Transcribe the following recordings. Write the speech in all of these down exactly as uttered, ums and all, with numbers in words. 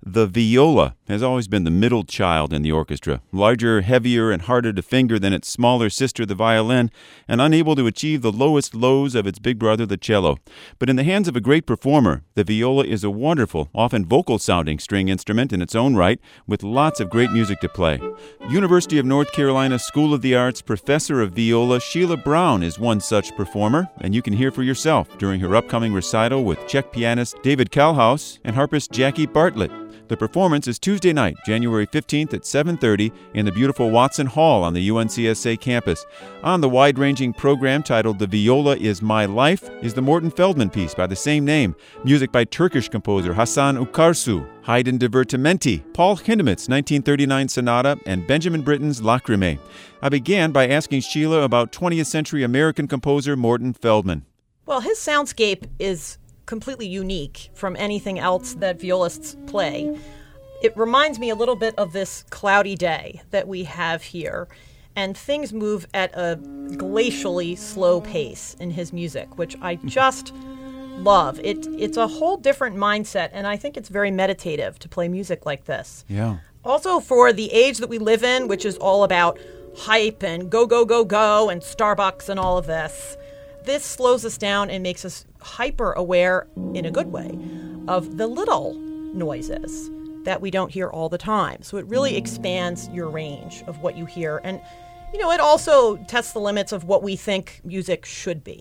The viola has always been the middle child in the orchestra, larger, heavier, and harder to finger than its smaller sister, the violin, and unable to achieve the lowest lows of its big brother, the cello. But in the hands of a great performer, the viola is a wonderful, often vocal-sounding string instrument in its own right, with lots of great music to play. University of North Carolina School of the Arts professor of viola Sheila Brown is one such performer, and you can hear for yourself during her upcoming recital with Czech pianist David Kalhouse and harpist Jackie Bartlett. The performance is Tuesday night, January fifteenth at seven thirty in the beautiful Watson Hall on the U N C S A campus. On the wide-ranging program titled The Viola is My Life is the Morton Feldman piece by the same name, music by Turkish composer Hasan Ukarsu, Haydn Divertimenti, Paul Hindemith's nineteen thirty-nine sonata, and Benjamin Britten's Lacrimae. I began by asking Sheila about twentieth century American composer Morton Feldman. Well, his soundscape is completely unique from anything else that violists play. It reminds me a little bit of this cloudy day that we have here, and things move at a glacially slow pace in his music, which I just love. It it's a whole different mindset, and I think it's very meditative to play music like this. Yeah. Also, for the age that we live in, which is all about hype and go, go, go, go, and Starbucks and all of this, this slows us down and makes us hyper aware, in a good way, of the little noises that we don't hear all the time. So it really expands your range of what you hear. And, you know, it also tests the limits of what we think music should be.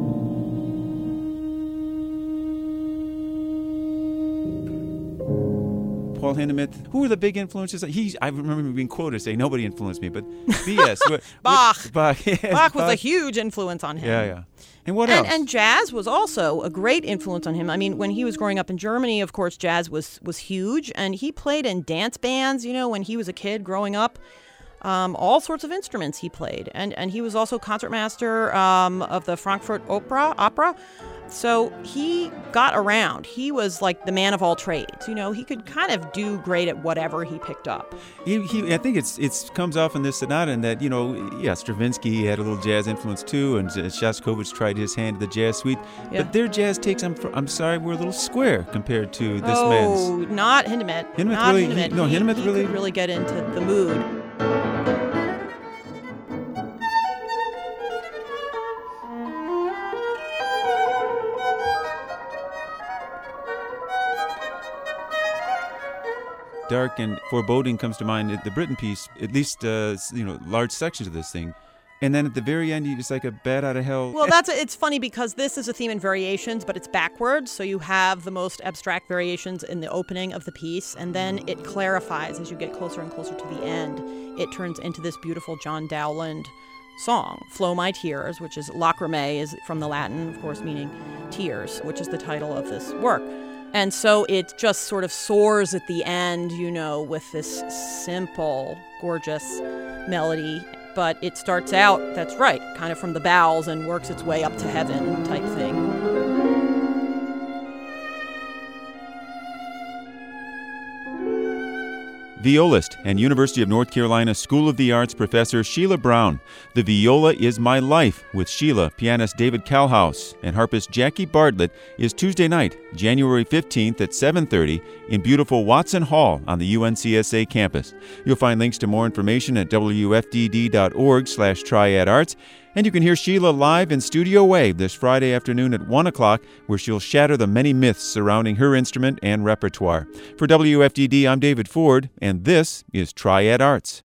Paul Hindemith, who were the big influences? He, I remember being quoted saying, nobody influenced me, but B S. what, Bach. What, Bach, yes, Bach was Bach. a huge influence on him. Yeah, yeah. And what and, else? and jazz was also a great influence on him. I mean, when he was growing up in Germany, of course, jazz was, was huge, and he played in dance bands, you know, when he was a kid growing up. Um, all sorts of instruments he played. And, and he was also concertmaster um, of the Frankfurt Opera. Opera. So he got around. He was like the man of all trades. You know, he could kind of do great at whatever he picked up. He, he, I think it's it's comes off in this sonata in that, you know, yeah, Stravinsky had a little jazz influence too, and Shostakovich tried his hand at the jazz suite. Yeah. But their jazz takes, I'm, I'm sorry, were a little square compared to this oh, man's. Oh, not Hindemith. Hindemith not really, Hindemith. He, no, he, Hindemith he really, could really get into the mood. Dark and foreboding comes to mind. The Britten piece, at least, uh, you know, large sections of this thing. And then at the very end, it's like a bat out of hell. Well, that's a, it's funny because this is a theme in variations, but it's backwards. So you have the most abstract variations in the opening of the piece, and then it clarifies as you get closer and closer to the end. It turns into this beautiful John Dowland song, Flow My Tears, which is Lacrimae, is from the Latin, of course, meaning tears, which is the title of this work. And so it just sort of soars at the end, you know, with this simple, gorgeous melody. But it starts out, that's right, kind of from the bowels and works its way up to heaven type thing. Violist and University of North Carolina School of the Arts professor Sheila Brown. The Viola is My Life with Sheila, pianist David Kalhouse, and harpist Jackie Bartlett is Tuesday night, January fifteenth at seven thirty in beautiful Watson Hall on the U N C S A campus. You'll find links to more information at W F D D dot org slash triad arts. And you can hear Sheila live in Studio Wave this Friday afternoon at one o'clock, where she'll shatter the many myths surrounding her instrument and repertoire. For W F D D, I'm David Ford, and this is Triad Arts.